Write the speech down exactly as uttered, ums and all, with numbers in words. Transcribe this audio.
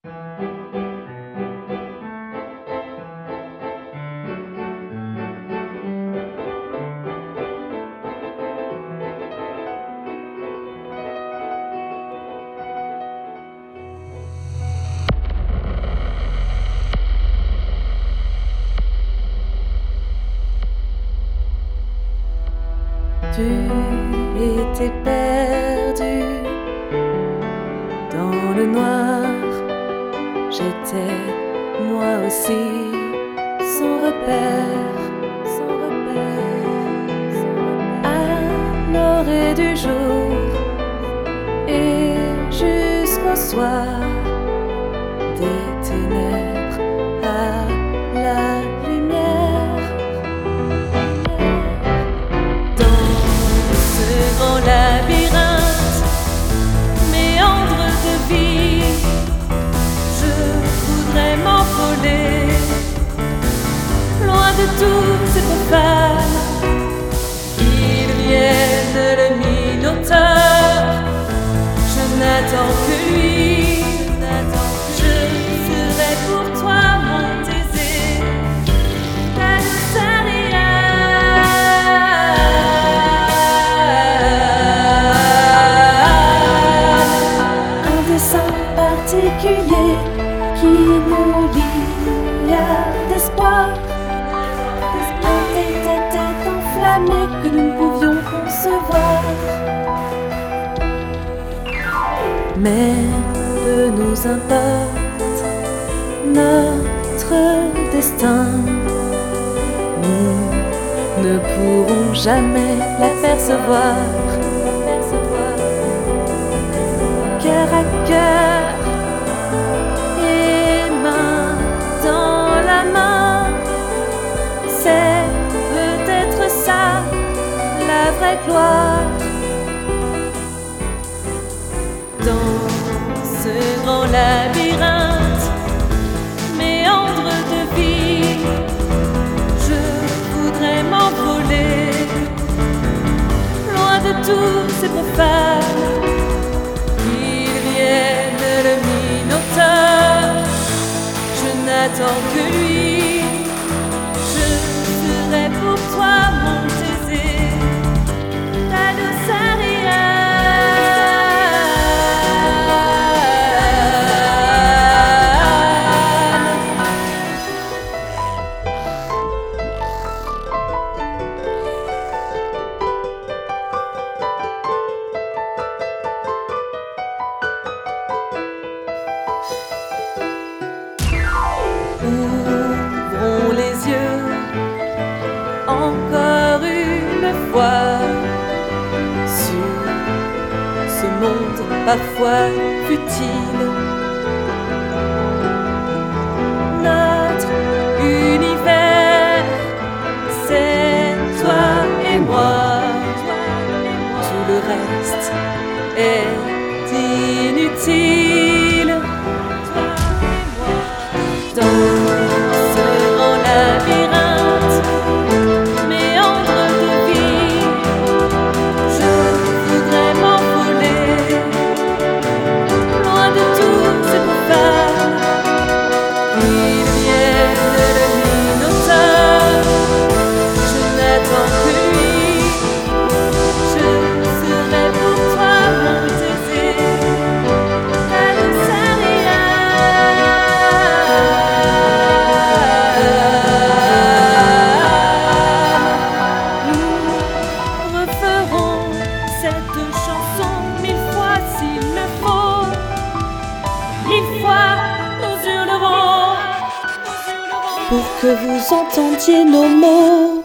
Tu étais perdu dans le noir, j'étais moi aussi sans repère, sans repère, sans repère. À l'orée du jour et jusqu'au soir, des ténèbres à la lumière. Dans ce grand labyrinthe, méandre de vie, je voudrais m'envoler loin de tous ces profanes. Ils viennent le minotaure, je n'attends que lui. Je serai pour toi mon Thésée, ta douce Ariane. Un dessin particulier qui nous lie à d'espoir, un tête-à-tête enflammé que nous ne pouvions concevoir. Mais peu nous importe notre destin, nous ne pourrons jamais l'apercevoir. Cœur à cœur et main dans la main, c'est peut-être ça la vraie gloire. Dans ce grand labyrinthe, méandre de vie, je voudrais m'envoler loin de tous ces profanes. Ils viennent le minotaure, je n'attends que lui. Je serai pour toi mon Thésée, ta douce Ariane. Ouvrons les yeux encore une fois sur ce monde parfois futile. Notre univers, c'est toi et moi. Tout le reste est inutile. Dans ce grand labyrinthe, méandre de vie, je voudrais m'envoler loin de tous ces profanes. Ils viennent le minotaure, je n'attends que lui. Je serai pour toi mon Thésée, ta douce Ariane. Cette chanson mille fois s'il le faut, mille fois nous hurlerons pour que vous entendiez nos mots.